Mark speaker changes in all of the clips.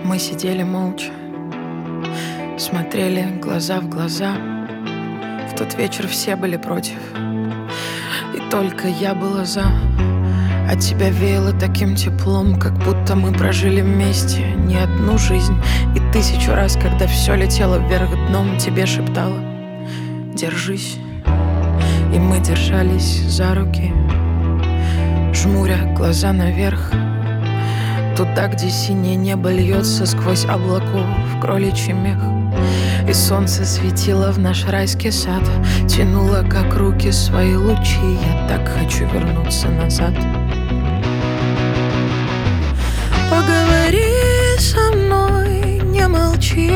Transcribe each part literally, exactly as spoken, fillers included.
Speaker 1: Мы сидели молча, смотрели глаза в глаза. В тот вечер все были против, и только я была за. От тебя веяло таким теплом, как будто мы прожили вместе не одну жизнь. И тысячу раз, когда все летело вверх дном, тебе шептала: держись. И мы держались за руки, жмуря глаза наверх, туда, где синее небо льется сквозь облаков в кроличий мех. И солнце светило в наш райский сад, тянуло, как руки, свои лучи. Я так хочу вернуться назад. Поговори со мной, не молчи.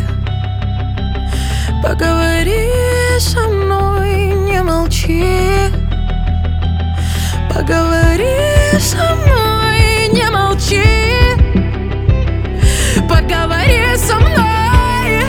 Speaker 1: Поговори со мной, не молчи. Поговори со мной, не молчи. Поговори со мной.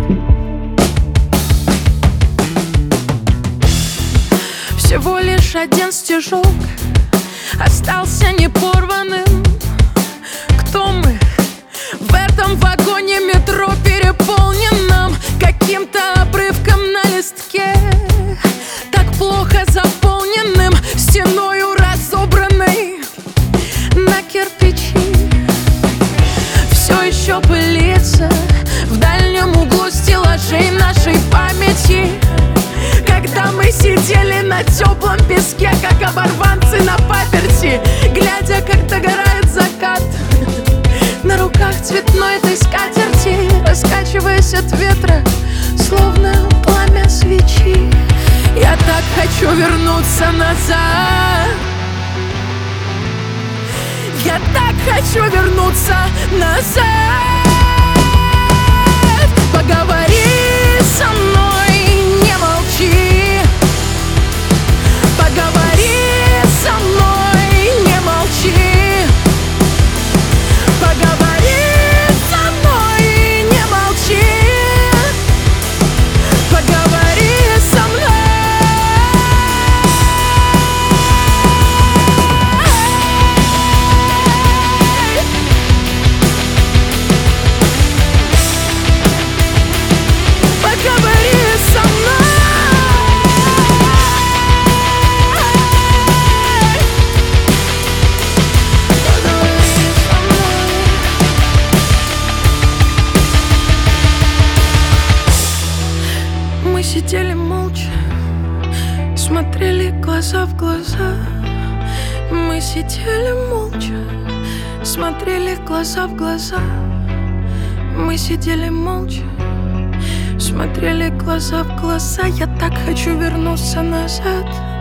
Speaker 1: Всего лишь один стежок остался непорванным. Кто мы в этом вагоне метро, переполненном каким-то обрывком на листке, так плохо заполненным, стеною разобранной на кирпичи? Все еще пылится в дальнем углу стеллажей нашей памяти, когда мы сидели на теплом песке, как оборванцы на паперти, глядя, как догорает закат на руках цветной этой скатерти, раскачиваясь от ветра, словно пламя свечи. Я так хочу вернуться назад. Я так хочу вернуться назад. Поговори со мной, не молчи. Поговори со мной, не молчи. Поговори со мной, не молчи. Поговори со мной. Поговори со мной. Мы сидели молча, смотрели глаза в глаза. Мы сидели молча, смотрели глаза в глаза. Мы сидели молча, смотрели глаза в глаза. Я так хочу вернуться назад.